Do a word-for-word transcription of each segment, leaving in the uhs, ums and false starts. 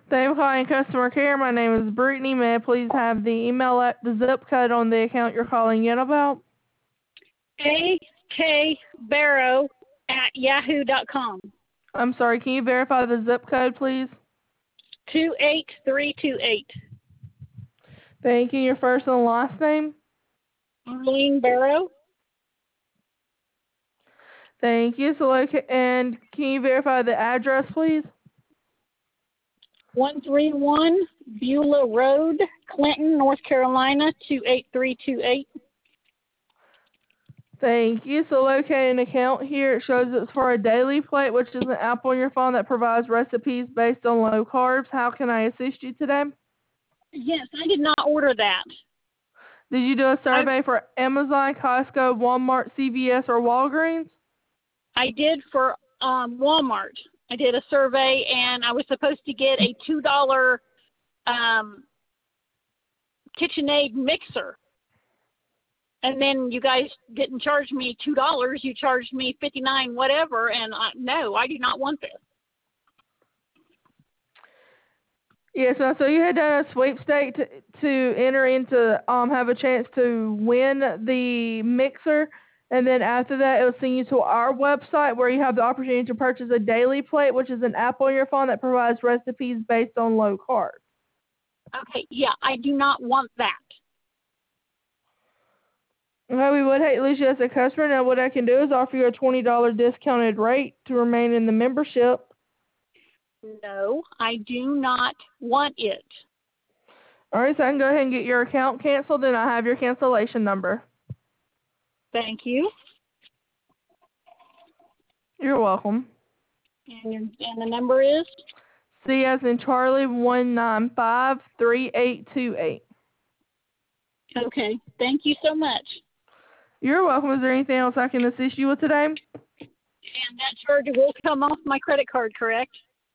Thank you for calling customer care. My name is Brittany. May I please have the email, at the zip code on the account you're calling in about? A K Barrow at yahoo dot com. I'm sorry, can you verify the zip code, please? two eight three two eight. Thank you. Your first and last name? Arlene Barrow. Thank you. So, loca- and can you verify the address, please? one three one Beulah Road, Clinton, North Carolina, two eight three two eight. Thank you. So locating an account here, it shows it's for a daily plate, which is an app on your phone that provides recipes based on low carbs. How can I assist you today? Yes, I did not order that. Did you do a survey I, for Amazon, Costco, Walmart, C V S, or Walgreens? I did for um, Walmart. I did a survey, and I was supposed to get a two dollar um, KitchenAid mixer. And then you guys didn't charge me two dollars. You charged me fifty-nine dollars whatever, and I, no, I do not want this. Yes, ma'am. So you had done a sweepstake to, to enter into, um, have a chance to win the mixer. And then after that, it will send you to our website where you have the opportunity to purchase a daily plate, which is an app on your phone that provides recipes based on low carb. Okay, yeah, I do not want that. Well, we would hate to lose you as a customer. Now, what I can do is offer you a twenty dollars discounted rate to remain in the membership. No, I do not want it. All right, so I can go ahead and get your account canceled, and I have your cancellation number. Thank you. You're welcome. And, your, and the number is? C as in Charlie, one nine five, three eight two eight. Okay, thank you so much. You're welcome. Is there anything else I can assist you with today? And that charge will come off my credit card, correct?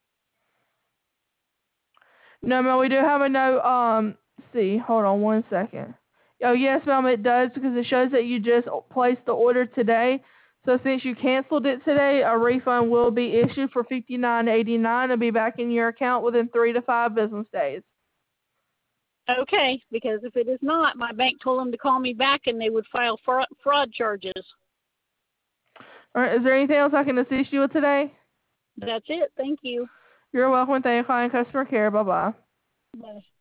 No, ma'am, we do have a note. Um, see, hold on one second. Oh, yes, ma'am, it does because it shows that you just placed the order today. So since you canceled it today, a refund will be issued for fifty-nine eighty-nine. It'll be back in your account within three to five business days. Okay, because if it is not, my bank told them to call me back and they would file fraud, fraud charges. All right, is there anything else I can assist you with today? That's it. Thank you. You're welcome. Thank you for calling customer care. Bye-bye. Bye.